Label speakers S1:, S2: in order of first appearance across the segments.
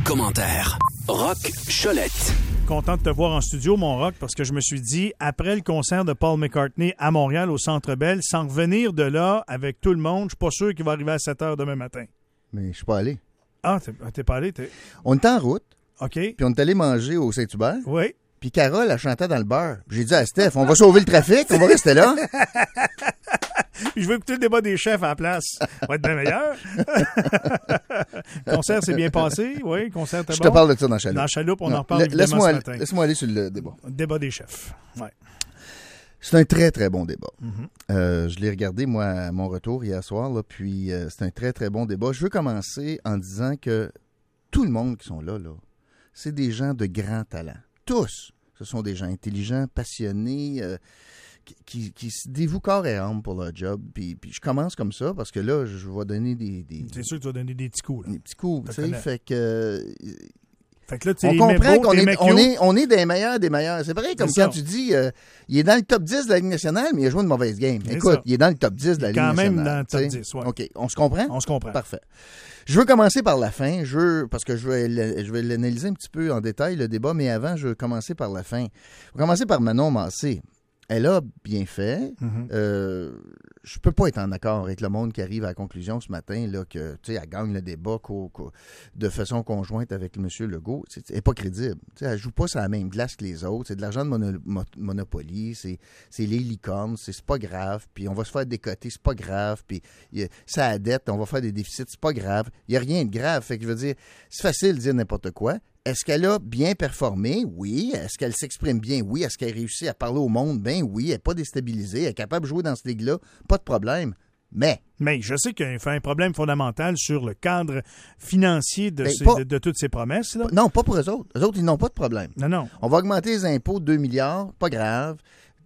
S1: commentaires. Rock Cholette.
S2: Content de te voir en studio, mon Rock, parce que je me suis dit, après le concert de Paul McCartney à Montréal, au Centre Bell, sans revenir de là avec tout le monde, je suis pas sûr qu'il va arriver à 7 h demain matin.
S3: Mais je suis pas allé.
S2: Ah, t'es pas allé?
S3: On était en route,
S2: OK.
S3: puis on est allé manger au Saint-Hubert.
S2: Oui.
S3: Puis Carole, elle chantait dans le bar. J'ai dit à Steph, on va sauver le trafic, on va rester là.
S2: Puis je veux écouter le débat des chefs à la place. Ça va être bien meilleur. Le concert s'est bien passé. Oui, le concert était
S3: Je
S2: bon.
S3: te parle de ça dans Chaloupe.
S2: Dans Chaloupe, on en reparle évidemment ce matin.
S3: Laisse-moi aller sur le débat.
S2: Débat des chefs. Ouais.
S3: C'est un très, très bon débat. Je l'ai regardé, moi, à mon retour hier soir, là, puis c'est un très, très bon débat. Je veux commencer en disant que tout le monde qui sont là, c'est des gens de grand talent. Tous. Ce sont des gens intelligents, passionnés, qui se dévouent corps et âme pour leur job. Puis je commence comme ça parce que là, je vais donner des
S2: C'est sûr que tu vas donner des petits coups. Là.
S3: petits coups. Tu sais, fait que
S2: là,
S3: on comprend qu'on est des meilleurs des meilleurs. C'est pareil comme quand tu dis il est dans le top 10 de la Ligue nationale, mais il a joué une mauvaise game. Écoute, il est dans le top 10 de la Ligue nationale.
S2: Quand même dans le top 10, oui.
S3: OK, on se comprend?
S2: On se comprend.
S3: Parfait. Je veux commencer par la fin, parce que je vais l'analyser un petit peu en détail, le débat, mais avant, je veux commencer par la fin. Je vais commencer par Manon Massé. Elle a bien fait. Je peux pas être en accord avec le monde qui arrive à la conclusion ce matin là, que elle gagne le débat de façon conjointe avec M. Legault. Elle n'est pas crédible. Elle ne joue pas sur la même glace que les autres. C'est de l'argent de Monopoly. C'est les licornes. C'est pas grave. Puis on va se faire décoter. C'est pas grave. Puis ça a dette. On va faire des déficits. C'est pas grave. Il n'y a rien de grave. Fait que je veux dire, c'est facile de dire n'importe quoi. Est-ce qu'elle a bien performé? Oui. Est-ce qu'elle s'exprime bien? Oui. Est-ce qu'elle réussit à parler au monde? Ben oui. Elle n'est pas déstabilisée. Elle est capable de jouer dans cette ligue-là. Pas de problème. Mais
S2: je sais qu'il y a un problème fondamental sur le cadre financier de toutes ces promesses. Là.
S3: Non, pas pour eux autres. Eux autres, ils n'ont pas de problème.
S2: Non.
S3: On va augmenter les impôts de 2 milliards. Pas grave.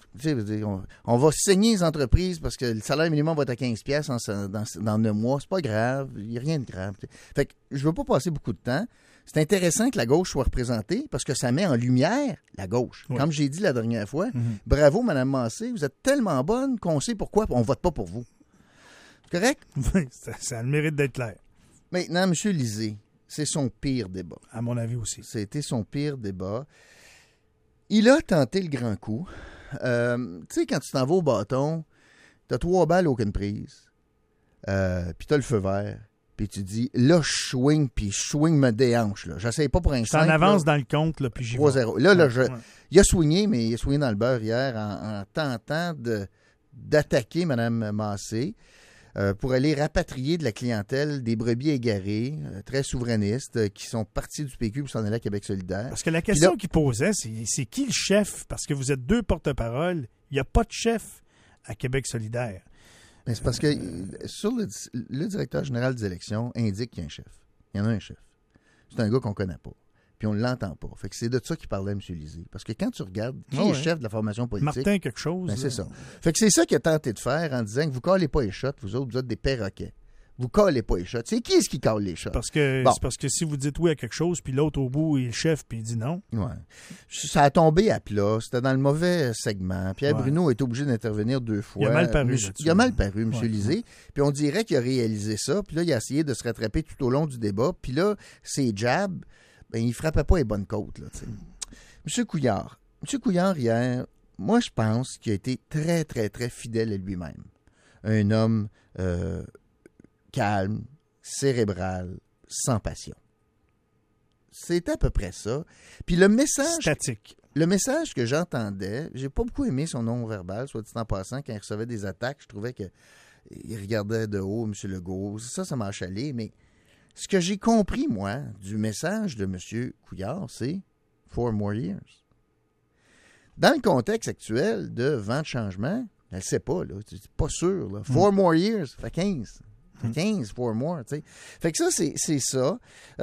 S3: On va saigner les entreprises parce que le salaire minimum va être à 15$ dans 9 mois. C'est pas grave. Il n'y a rien de grave. Fait que je veux pas passer beaucoup de temps. C'est intéressant que la gauche soit représentée parce que ça met en lumière la gauche. Oui. Comme j'ai dit la dernière fois, bravo, Mme Massé, vous êtes tellement bonne qu'on sait pourquoi on ne vote pas pour vous. C'est correct?
S2: Oui, ça a le mérite d'être clair.
S3: Maintenant, M. Lisée, c'est son pire débat.
S2: À mon avis aussi.
S3: C'était son pire débat. Il a tenté le grand coup. Tu sais, quand tu t'en vas au bâton, tu as 3 balles, aucune prise. Puis tu as le feu vert. Puis tu dis, là, je swing, puis je swing me déhanche. J'essaie pas pour un 5.
S2: Je t'en avance dans le compte, là, puis j'y vais.
S3: 3-0. Il a swingé, mais il a swingé dans le beurre hier en tentant d'attaquer Mme Massé pour aller rapatrier de la clientèle des brebis égarées, très souverainistes, qui sont partis du PQ pour s'en aller à Québec solidaire.
S2: Parce que la question qu'il posait, c'est qui le chef? Parce que vous êtes 2 porte-parole. Il n'y a pas de chef à Québec solidaire.
S3: Mais c'est parce que sur le directeur général des élections indique qu'il y a un chef. Il y en a un chef. C'est un gars qu'on ne connaît pas. Puis on ne l'entend pas. Fait que c'est de ça qu'il parlait, M. Lisée. Parce que quand tu regardes qui est chef de la formation politique...
S2: Martin quelque chose.
S3: Ben c'est ça. Fait que c'est ça qu'il a tenté de faire en disant que vous collez pas les shots, vous autres, vous êtes des perroquets. Vous collez pas les shots. C'est qui est-ce qui colle les shots?
S2: C'est parce que si vous dites oui à quelque chose, puis l'autre au bout est le chef, puis il dit non.
S3: Ouais. Ça a tombé à plat. C'était dans le mauvais segment. Pierre Bruno est obligé d'intervenir 2 fois.
S2: Il a mal paru.
S3: Il a mal paru, M. Lisée. Puis on dirait qu'il a réalisé ça. Puis là, il a essayé de se rattraper tout au long du débat. Puis là, ses jabs, il frappait pas les bonnes côtes. Là, M. Couillard, hier, moi, je pense qu'il a été très, très, très fidèle à lui-même. Un homme... calme, cérébral, sans passion. C'était à peu près ça. Puis le message...
S2: Statique.
S3: Le message que j'entendais, j'ai pas beaucoup aimé son nom verbal, soit dit en passant, quand il recevait des attaques, je trouvais qu'il regardait de haut M. Legault. Ça m'a achalé, mais ce que j'ai compris, moi, du message de M. Couillard, c'est « 4 more years ». Dans le contexte actuel de vent de changement, elle ne sait pas, là, c'est pas sûr. Là. 4 more years, ça fait 15. 15, 4 more, tu sais. Fait que ça, c'est ça.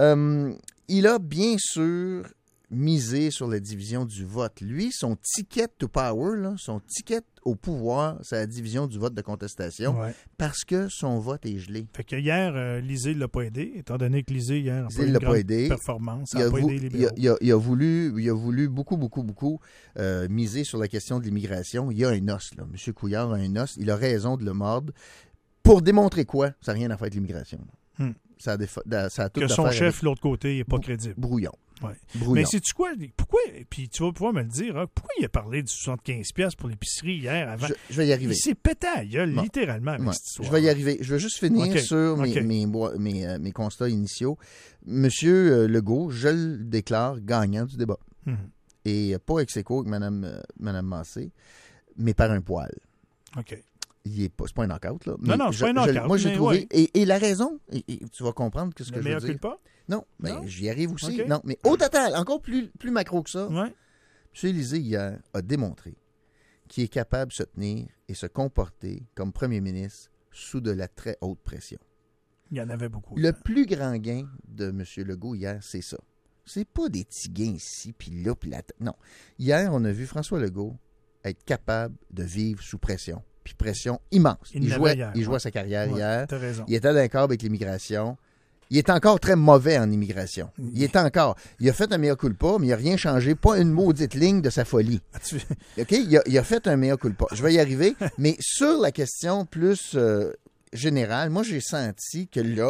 S3: Il a bien sûr misé sur la division du vote. Lui, son ticket to power, là, son ticket au pouvoir, c'est la division du vote de contestation, parce que son vote est gelé.
S2: Fait que hier, Lisée ne l'a pas aidé, étant donné que Lisée, hier, n'a pas eu
S3: une grande
S2: performance. Ça n'a pas aidé les libéraux.
S3: Il a voulu beaucoup miser sur la question de l'immigration. Il y a un os, là. M. Couillard a un os. Il a raison de le mordre. Pour démontrer quoi? Ça n'a rien à faire avec l'immigration. ça a tout
S2: que son
S3: d'affaire
S2: chef,
S3: avec
S2: l'autre côté, il n'est pas crédible.
S3: brouillon.
S2: Ouais.
S3: Brouillon.
S2: Mais sais-tu quoi? Pourquoi, puis tu vas pouvoir me le dire, hein, pourquoi il a parlé du 75$ pour l'épicerie hier avant?
S3: Je vais y arriver.
S2: Il s'est pété à la gueule,
S3: Bon.
S2: littéralement, avec
S3: Ouais.
S2: cette histoire.
S3: Je vais y arriver. Je veux juste finir
S2: OK.
S3: sur
S2: OK.
S3: mes constats initiaux. Monsieur Legault, je le déclare gagnant du débat.
S2: Mhm.
S3: Et pas ex aequo avec Mme Massé, mais par un poil.
S2: OK.
S3: C'est pas un knock-out, là.
S2: Non, c'est pas un knock-out,
S3: Moi, j'ai
S2: mais
S3: trouvé...
S2: ouais.
S3: Et la raison, et tu vas comprendre ce que
S2: Le
S3: je
S2: meilleur
S3: veux dire.
S2: culpa?
S3: Non, mais
S2: Non?
S3: j'y arrive aussi.
S2: OK.
S3: Non, mais au total, encore plus macro que ça,
S2: Ouais.
S3: M. Élysée, hier, a démontré qu'il est capable de se tenir et se comporter comme premier ministre sous de la très haute pression.
S2: Il y en avait beaucoup.
S3: Le plus grand gain de M. Legault hier, c'est ça. C'est pas des petits gains ici, puis là, puis là. Non. Hier, on a vu François Legault être capable de vivre sous pression, puis pression immense. Il jouait sa carrière hier.
S2: T'as raison.
S3: Il était d'accord avec l'immigration. Il est encore très mauvais en immigration. Il a fait un mea culpa, mais il n'a rien changé, pas une maudite ligne de sa folie. OK? Il a fait un mea culpa. Je vais y arriver, mais sur la question plus générale, moi, j'ai senti que là,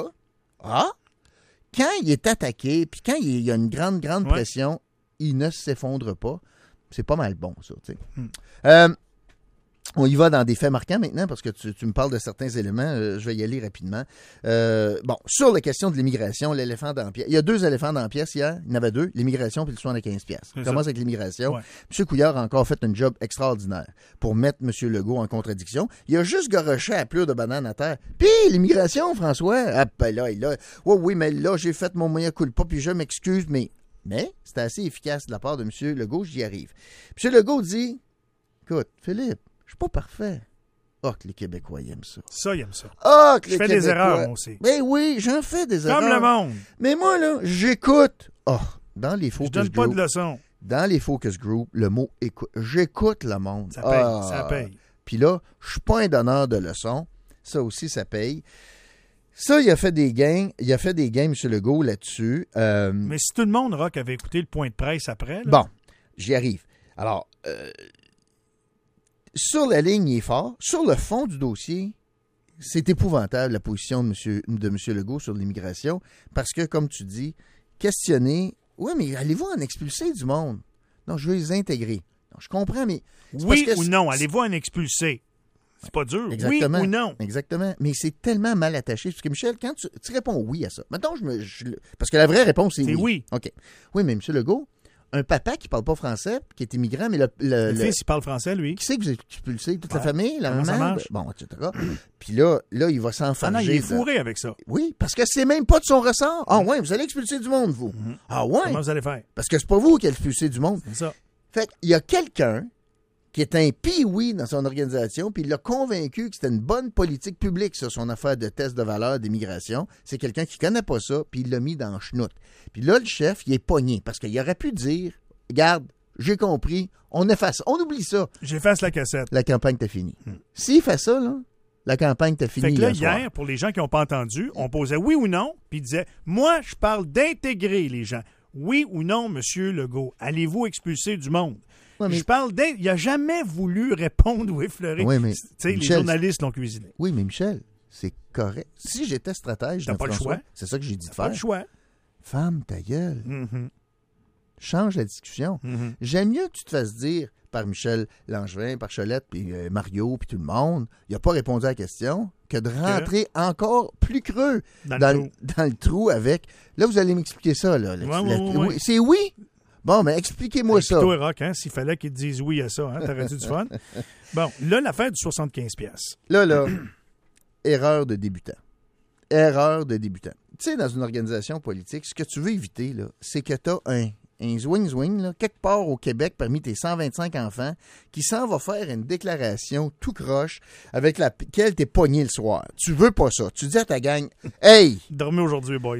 S3: quand il est attaqué, puis quand il y a une grande pression, il ne s'effondre pas. C'est pas mal bon, ça, tu sais. On y va dans des faits marquants maintenant, parce que tu me parles de certains éléments. Je vais y aller rapidement. Sur la question de l'immigration, l'éléphant dans la pièce. Il y a 2 éléphants dans la pièce hier. Il y en avait 2, l'immigration puis le 75$. On commence avec l'immigration. Ouais. M. Couillard a encore fait un job extraordinaire pour mettre M. Legault en contradiction. Il a juste garoché à pleurs de banane à terre. Puis l'immigration, François, oui, mais là, j'ai fait mon moyen culpa, puis je m'excuse, mais c'était assez efficace de la part de M. Legault, j'y arrive. M. Legault dit, écoute, Philippe, je suis pas parfait. Que les Québécois ils aiment ça.
S2: Ça, ils aiment ça.
S3: Que
S2: je fais des erreurs, moi aussi.
S3: Ben oui, j'en fais des erreurs.
S2: Comme le monde.
S3: Mais moi, là, j'écoute. Dans les focus
S2: group. Je donne pas de leçons.
S3: Dans les focus group, le mot écoute. J'écoute le monde.
S2: Ça paye, ça paye.
S3: Puis là, je suis pas un donneur de leçons. Ça aussi, ça paye. Ça, il a fait des gains. Il a fait des gains, M. Legault, là-dessus.
S2: Mais si tout le monde, Rock, avait écouté le point de presse après... Là...
S3: Bon, j'y arrive. Alors... sur la ligne, il est fort. Sur le fond du dossier, c'est épouvantable la position de M. Legault sur l'immigration parce que, comme tu dis, questionner, oui, mais allez-vous en expulser du monde? Non, je veux les intégrer. Non, je comprends, mais...
S2: Oui ou non, allez-vous en expulser? C'est pas dur.
S3: Exactement.
S2: Oui ou non?
S3: Exactement. Mais c'est tellement mal attaché. Parce que, Michel, quand tu réponds oui à ça, mettons, parce que la vraie réponse, c'est oui.
S2: Oui.
S3: OK. Oui, mais M. Legault, un papa qui parle pas français, qui est immigrant, mais le
S2: fils, il parle français, lui.
S3: Qui sait que vous êtes expulsé? Toute la famille? La
S2: maman? Ça marche?
S3: Bon, etc. Puis là, il va s'enfarger.
S2: Ah non, il est fourré avec ça.
S3: Oui, parce que c'est même pas de son ressort. Ah ouais, vous allez expulser du monde, vous. Ah ouais?
S2: Comment vous allez faire?
S3: Parce que c'est pas vous qui allez expulser du monde.
S2: C'est ça.
S3: Fait qu'il y a quelqu'un qui est un pee-wee dans son organisation, puis il l'a convaincu que c'était une bonne politique publique, ça, son affaire de test de valeur d'immigration. C'est quelqu'un qui connaît pas ça, puis il l'a mis dans le chenoute. Puis là, le chef, il est pogné, parce qu'il aurait pu dire, regarde, j'ai compris, on efface, on oublie ça.
S2: J'efface la cassette.
S3: La campagne t'a fini. S'il fait ça, là, la campagne t'a fini.
S2: Fait que là,
S3: soir.
S2: hier, pour les gens qui n'ont pas entendu, on posait oui ou non, puis il disait, moi, je parle d'intégrer les gens. Oui ou non, Monsieur Legault, allez-vous expulser du monde? Ouais, mais... Je parle il n'a jamais voulu répondre ou effleurer.
S3: Oui, mais
S2: les journalistes l'ont cuisiné.
S3: Oui, mais Michel, c'est correct. Si j'étais stratège,
S2: t'as pas le choix.
S3: C'est ça que j'ai dit de faire.
S2: Pas le choix.
S3: Ferme ta gueule.
S2: Mm-hmm.
S3: Change la discussion.
S2: Mm-hmm.
S3: J'aime mieux que tu te fasses dire par Michel Langevin, par Cholette, puis Mario, puis tout le monde, il n'a pas répondu à la question, que de rentrer encore plus creux dans le trou avec... Là, vous allez m'expliquer ça. Là.
S2: Ouais.
S3: C'est oui? Bon, mais expliquez-moi ça.
S2: Toi, Rock, hein, s'il fallait qu'ils te disent oui à ça, hein, t'aurais du fun. Bon, là, l'affaire du 75$.
S3: Là, erreur de débutant. Erreur de débutant. Tu sais, dans une organisation politique, ce que tu veux éviter, là, c'est que tu as un zwing-zwing, là, quelque part au Québec, parmi tes 125 enfants, qui s'en va faire une déclaration tout croche avec laquelle t'es pogné le soir. Tu veux pas ça. Tu dis à ta gang, hey!
S2: Dormez aujourd'hui, boys.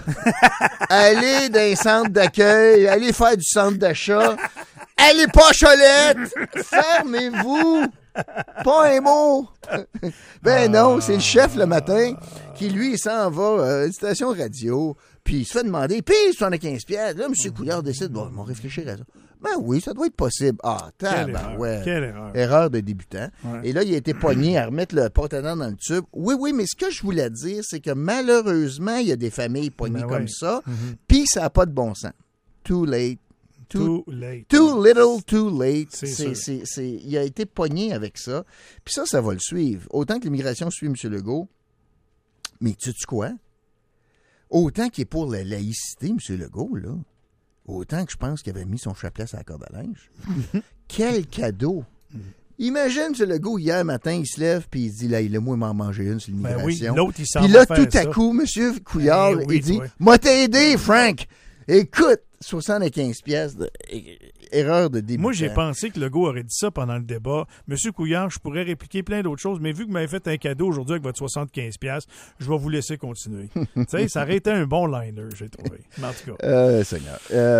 S3: Allez dans un centre d'accueil, allez faire du centre d'achat, allez pas Cholette! Fermez-vous! Pas un mot! Ben non, c'est le chef le matin qui, lui, s'en va à une station radio Puis il se fait demander, puis 75 pièces. Là, M. Couillard décide, bon, ils vont réfléchir à ça. Ben oui, ça doit être possible. Ah,
S2: Quelle erreur.
S3: Erreur de débutant.
S2: Ouais.
S3: Et là, il a été pogné à remettre le porte-tenant dans le tube. Oui, mais ce que je voulais dire, c'est que malheureusement, il y a des familles pognées comme ça, puis ça n'a pas de bon sens. Too late.
S2: Too late.
S3: Too little, too late.
S2: C'est
S3: il a été pogné avec ça. Puis ça va le suivre. Autant que l'immigration suit M. Legault, mais tu sais quoi? Autant qu'il est pour la laïcité, M. Legault, là, autant que je pense qu'il avait mis son chapelet à la corde à linge. Quel cadeau! Imagine, M. Legault, hier matin, il se lève puis il dit, là, il a moi m'en manger une sur l'immigration.
S2: Oui, l'autre, il s'en
S3: puis
S2: va
S3: là,
S2: faire
S3: tout à
S2: ça.
S3: coup, M. Couillard,
S2: Oui,
S3: il dit,
S2: toi.
S3: m'a t'aidé, Frank! Écoute, 75 pièces erreur de débutant.
S2: Moi, j'ai pensé que Legault aurait dit ça pendant le débat. Monsieur Couillard, je pourrais répliquer plein d'autres choses, mais vu que vous m'avez fait un cadeau aujourd'hui avec votre 75$, je vais vous laisser continuer. Tu sais, ça aurait été un bon liner, j'ai trouvé. Mais en tout cas.
S3: Seigneur.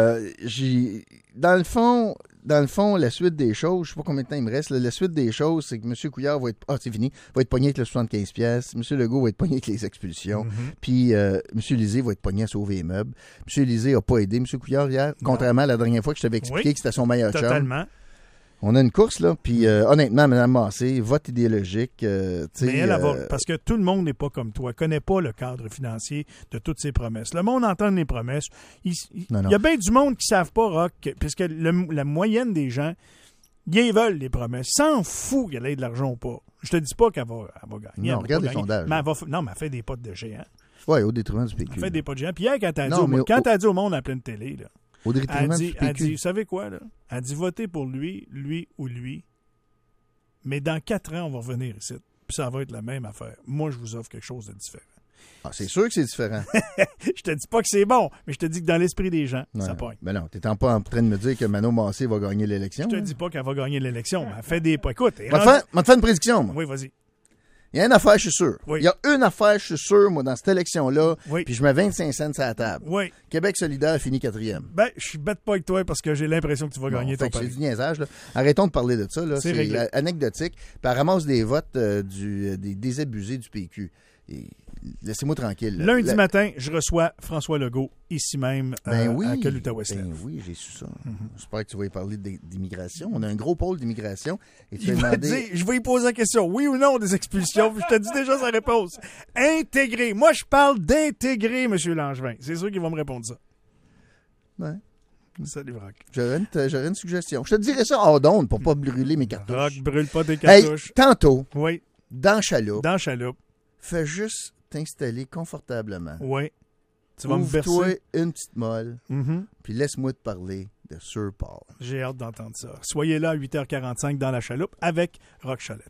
S3: Dans le fond, la suite des choses, je sais pas combien de temps il me reste, la suite des choses, c'est que M. Couillard va être... Ah, c'est fini. Va être pogné avec le 75$. M. Legault va être pogné avec les expulsions. Puis M. Lisée va être pogné à sauver les meubles. M. Lisée n'a pas aidé M. Couillard hier, contrairement à la dernière fois que je t'avais expliqué que c'était son meilleur chum.
S2: Totalement.
S3: On a une course, là. Puis honnêtement, Mme Massé, vote idéologique.
S2: Mais elle va, parce que tout le monde n'est pas comme toi. Elle ne connaît pas le cadre financier de toutes ses promesses. Le monde entend les promesses. Il y a bien du monde qui ne savent pas, Rock, puisque la moyenne des gens, ils veulent les promesses. Ils s'en foutent qu'elle ait de l'argent ou pas. Je te dis pas qu'elle va gagner.
S3: Non, regarde les sondages.
S2: Mais mais elle fait des potes de géants.
S3: Oui, au détriment du PQ.
S2: Elle fait des potes de géants. Puis hier, quand elle a dit au monde à pleine télé, là,
S3: au détriment du PQ.
S2: Elle dit, vous savez quoi, là? Elle dit, votez pour lui ou lui. Mais dans 4 ans, on va revenir ici. Puis ça va être la même affaire. Moi, je vous offre quelque chose de différent.
S3: Ah, c'est sûr que c'est différent.
S2: Je te dis pas que c'est bon, mais je te dis que dans l'esprit des gens, ça pogne.
S3: Ben non, t'es pas en train de me dire que Manon Massé va gagner l'élection.
S2: Je te dis pas qu'elle va gagner l'élection, mais elle fait des pas. Écoute,
S3: m'a te faire une prédiction, moi.
S2: Oui, vas-y.
S3: Il y a une affaire, je suis sûr.
S2: Oui.
S3: Il y a une affaire, je suis sûr, moi, dans cette élection-là.
S2: Oui.
S3: Puis je mets 25 cents à la table.
S2: Oui.
S3: Québec solidaire finit 4e.
S2: Ben, je suis bête pas avec toi parce que j'ai l'impression que tu vas gagner ton pari.
S3: C'est du niaisage, là. Arrêtons de parler de ça, là. C'est anecdotique. Puis elle ramasse des votes des désabusés du PQ. Et laissez-moi tranquille. Là.
S2: Lundi matin, je reçois François Legault, ici même, à Kaluta-Westland.
S3: Ben oui, j'ai su ça. J'espère que tu vas y parler d'immigration. On a un gros pôle d'immigration. Et tu
S2: je vais y poser la question, oui ou non, des expulsions. Je te dis déjà sa réponse. Intégrer. Moi, je parle d'intégrer, M. Langevin. C'est sûr qu'il va me répondre ça.
S3: Ouais.
S2: Salut, Brock.
S3: J'aurais une suggestion. Je te dirais ça hors d'onde pour pas brûler mes cartouches.
S2: Brock, brûle pas tes cartouches.
S3: Hey, tantôt,
S2: oui.
S3: dans Chaloupe,
S2: fais
S3: juste t'installer confortablement.
S2: Oui. Tu vas me bercer.
S3: Ouvre-toi une petite molle, puis laisse-moi te parler de Sir Paul.
S2: J'ai hâte d'entendre ça. Soyez là à 8h45 dans la chaloupe avec Rock Cholette.